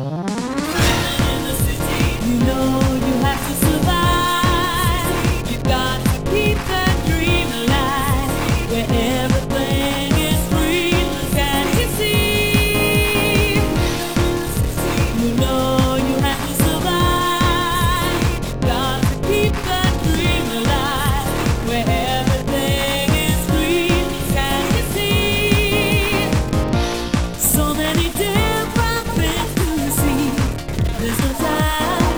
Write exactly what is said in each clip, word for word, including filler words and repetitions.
in the city, you know you have to survive. You got to keep that dream alive, where everything is free. Can't you see? You know you have to survive. Got to keep that dream alive, where everything is free. Can't you see? So many different things to see. There's no time.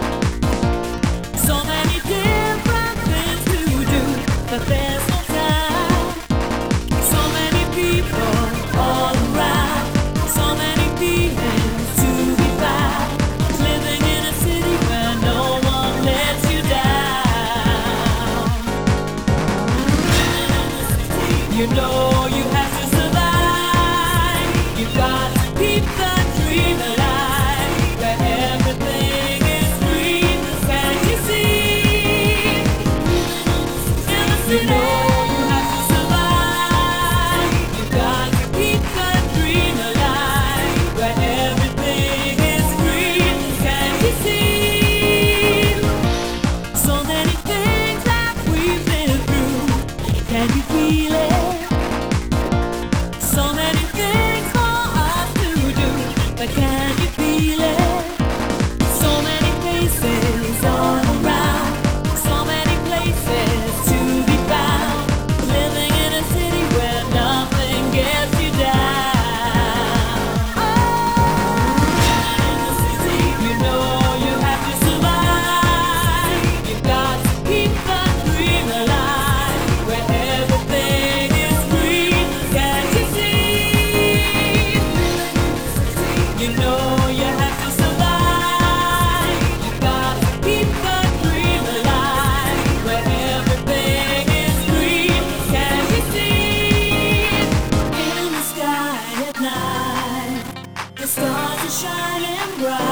So many different things to do, but there's no time. So many people all around. So many feelings to be found. Living in a city where no one lets you down. You know you have to survive. You got to keep the dream alive, where everything is free. Can't you see? You know you have to survive. You got to keep the dream alive, where everything is free. Can't you see? So many things that we've been through. Can you feel it? So many things for us to do, but can you feel it? So many faces all around, so many places to be found. Living in a city where nothing gets you down. Oh, in the city, you know you have to survive. You got to keep the dream alive, where everything is free. Can't you see? You know you have to survive. You got to keep the dream alive, where everything is free. Can't you see? In the sky at night, the stars are shining bright.